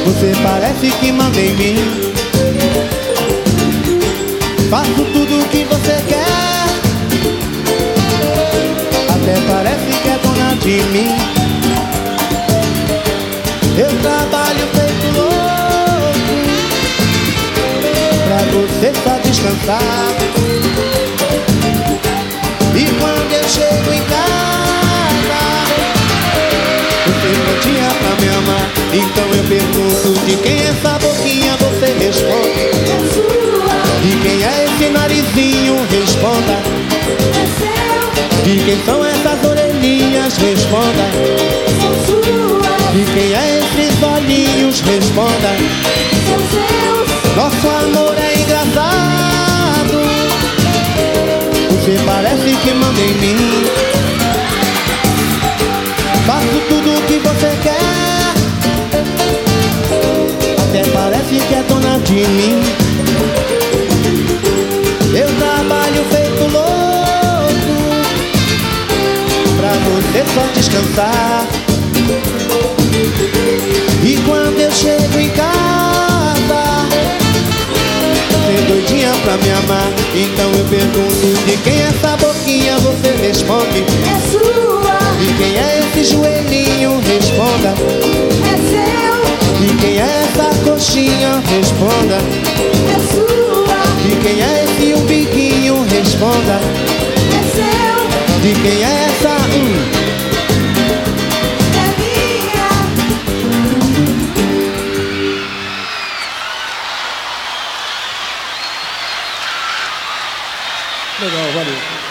Você parece que manda em mim. Faço tudo o que você quer, até parece que é dona de mim. Eu trabalho feito louco pra você só descansar. E quando eu chego em casa, você prontinha pra me amar. Então eu pergunto: de quem é essa boquinha? Você responde: é sua. de quem é esse narizinho? Responda: É seu. de quem são essas orelhinhas? Responda: São suas. de quem é esses olhinhos? Responda: São seus. nosso amor é engraçado. Você parece que manda em mim. Faço tudo o que você quer, até parece que é dona de mim. Eu trabalho feito louco pra você só descansar. E quando eu chego em casa, você doidinha pra me amar. Então eu pergunto: de quem é essa boquinha? Você responde: É sua. de quem é esse joelhinho? Responda: É seu. de quem é essa coxinha? Responda: É sua. de quem é esse umbiguinho? Responda: É seu. de quem é essa É minha. Legal, valeu.